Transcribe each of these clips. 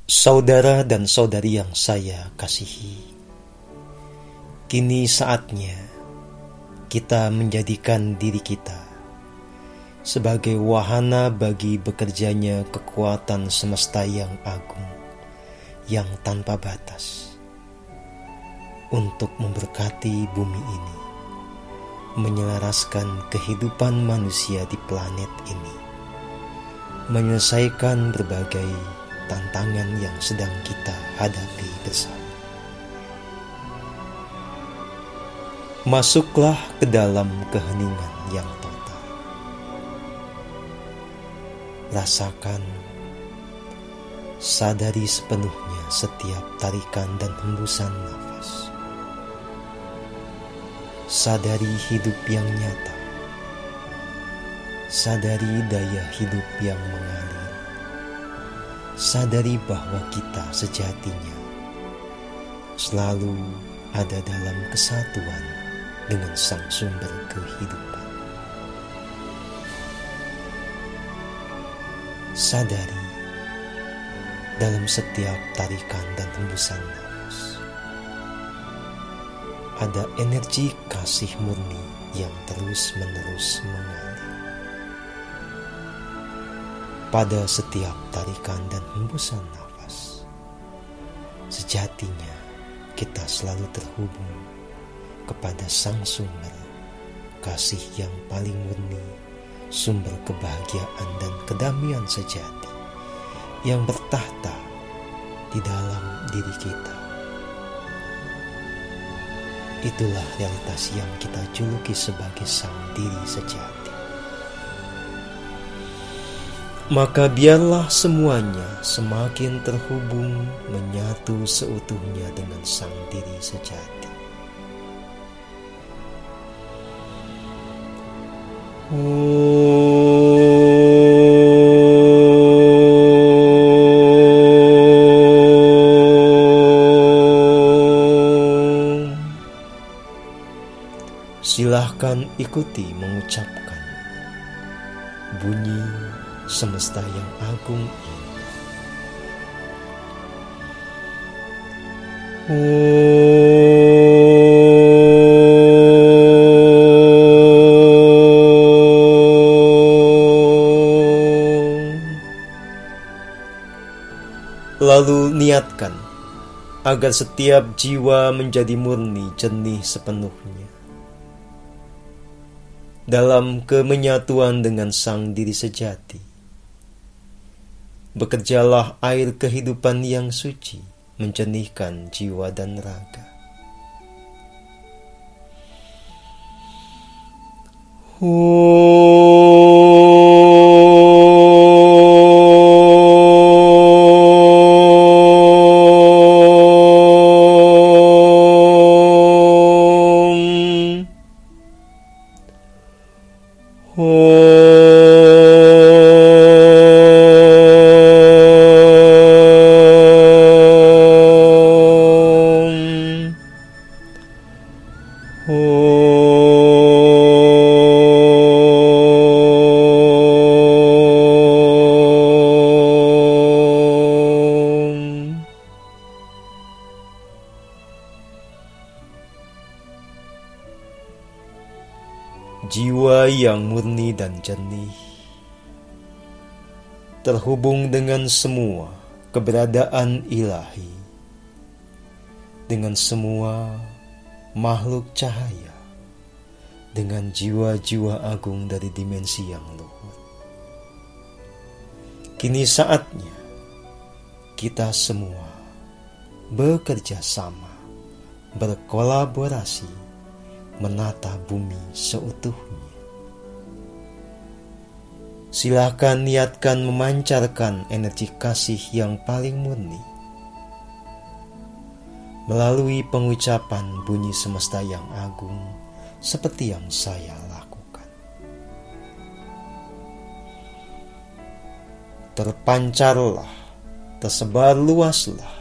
Saudara dan saudari yang saya kasihi, kini saatnya kita menjadikan diri kita sebagai wahana bagi bekerjanya kekuatan semesta yang agung, yang tanpa batas, untuk memberkati bumi ini, menyelaraskan kehidupan manusia di planet ini, menyelesaikan berbagai tantangan yang sedang kita hadapi bersama. Masuklah ke dalam keheningan yang total. Rasakan, sadari sepenuhnya setiap tarikan dan hembusan nafas. Sadari hidup yang nyata. Sadari daya hidup yang mengalir. Sadari bahwa kita sejatinya selalu ada dalam kesatuan dengan Sang Sumber kehidupan. Sadari dalam setiap tarikan dan hembusan nafas ada energi kasih murni yang terus-menerus mengalir. Pada setiap tarikan dan hembusan nafas, sejatinya kita selalu terhubung kepada Sang Sumber kasih yang paling murni, sumber kebahagiaan dan kedamaian sejati yang bertahta di dalam diri kita. Itulah realitas yang kita juluki sebagai Sang Diri Sejati. Maka biarlah semuanya semakin terhubung, menyatu seutuhnya dengan Sang Diri Sejati. Silahkan ikuti mengucapkan bunyi semesta yang agung ini. Lalu niatkan agar setiap jiwa menjadi murni jernih sepenuhnya dalam kemenyatuan dengan Sang Diri Sejati. Bekerjalah air kehidupan yang suci menjernihkan jiwa dan raga. Jiwa yang murni dan jernih terhubung dengan semua keberadaan ilahi, dengan semua makhluk cahaya, dengan jiwa-jiwa agung dari dimensi yang luhur. Kini saatnya kita semua bekerja sama, berkolaborasi, menata bumi seutuhnya. Silakan niatkan memancarkan energi kasih yang paling murni melalui pengucapan bunyi semesta yang agung seperti yang saya lakukan. Terpancarlah, tersebar luaslah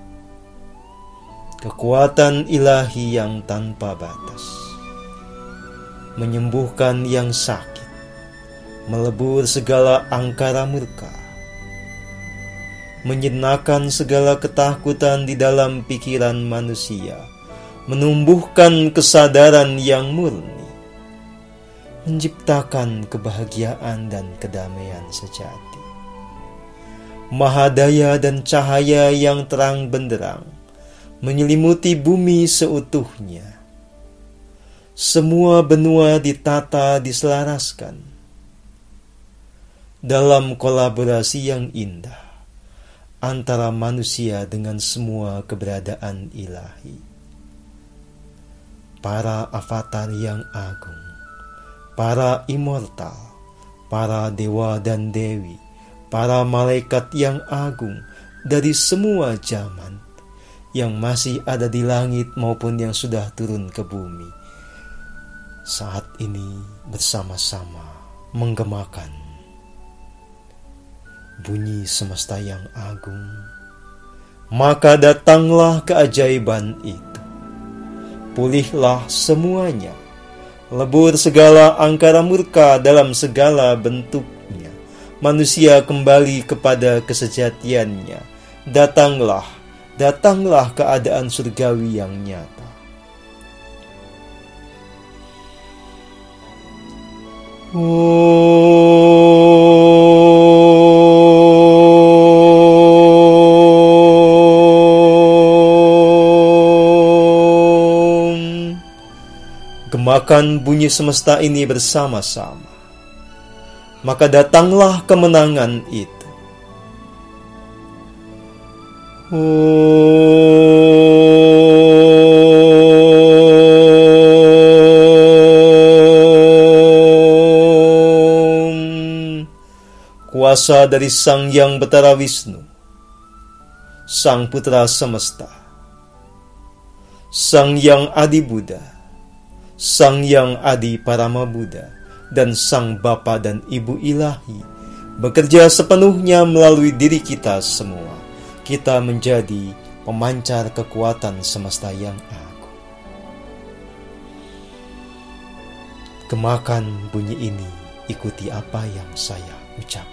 kekuatan ilahi yang tanpa batas, menyembuhkan yang sakit, melebur segala angkara murka, menjenakan segala ketakutan di dalam pikiran manusia, menumbuhkan kesadaran yang murni, menciptakan kebahagiaan dan kedamaian sejati. Mahadaya dan cahaya yang terang benderang menyelimuti bumi seutuhnya. Semua benua ditata diselaraskan dalam kolaborasi yang indah antara manusia dengan semua keberadaan ilahi. Para avatar yang agung, para immortal, para dewa dan dewi, para malaikat yang agung dari semua zaman yang masih ada di langit maupun yang sudah turun ke bumi, saat ini bersama-sama menggemakan bunyi semesta yang agung. Maka datanglah keajaiban itu. Pulihlah semuanya, lebur segala angkara murka dalam segala bentuknya. Manusia kembali kepada kesejatiannya. Datanglah keadaan surgawi yang nyata. Gemakan bunyi semesta ini bersama-sama. Maka datanglah kemenangan itu. Kuasa dari Sang Yang Betara Wisnu, Sang Putra Semesta, Sang Yang Adi Buddha, Sang Yang Adi Parama Buddha, dan Sang Bapa dan Ibu Ilahi bekerja sepenuhnya melalui diri kita semua. Kita menjadi pemancar kekuatan semesta yang agung. Gemakan bunyi ini, ikuti apa yang saya ucapkan.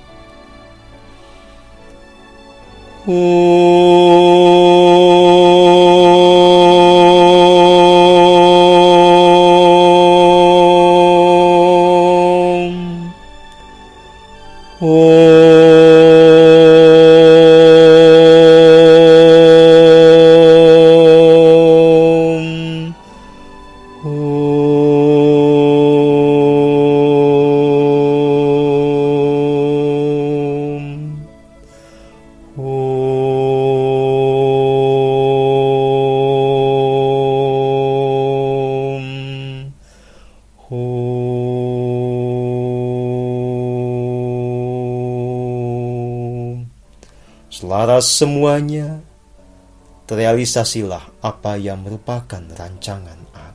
Selaras semuanya, terrealisasilah apa yang merupakan rancangan Allah.